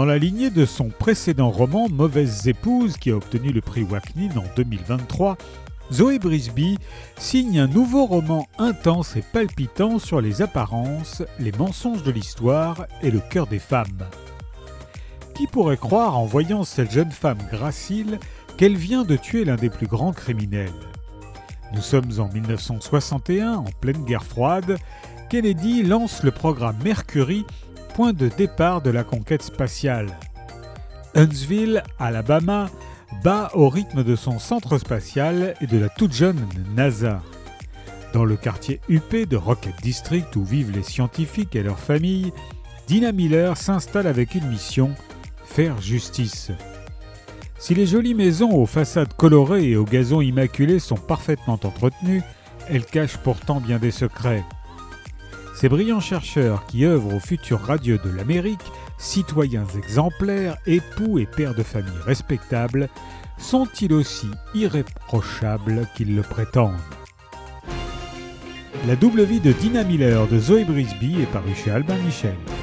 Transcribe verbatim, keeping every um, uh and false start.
Dans la lignée de son précédent roman Mauvaises épouses, qui a obtenu le prix Wachnine en deux mille vingt-trois, Zoé Brisby signe un nouveau roman intense et palpitant sur les apparences, les mensonges de l'histoire et le cœur des femmes. Qui pourrait croire en voyant cette jeune femme gracile qu'elle vient de tuer l'un des plus grands criminels ? Nous sommes en mille neuf cent soixante et un, en pleine guerre froide. Kennedy lance le programme Mercury, point de départ de la conquête spatiale. Huntsville, Alabama, bat au rythme de son centre spatial et de la toute jeune NASA. Dans le quartier huppé de Rocket District où vivent les scientifiques et leurs familles, Dina Miller s'installe avec une mission, faire justice. Si les jolies maisons aux façades colorées et aux gazons immaculés sont parfaitement entretenues, elles cachent pourtant bien des secrets. Ces brillants chercheurs qui œuvrent au futur radieux de l'Amérique, citoyens exemplaires, époux et pères de famille respectables, sont-ils aussi irréprochables qu'ils le prétendent ? La double vie de Dina Miller de Zoé Brisby est parue chez Albin Michel.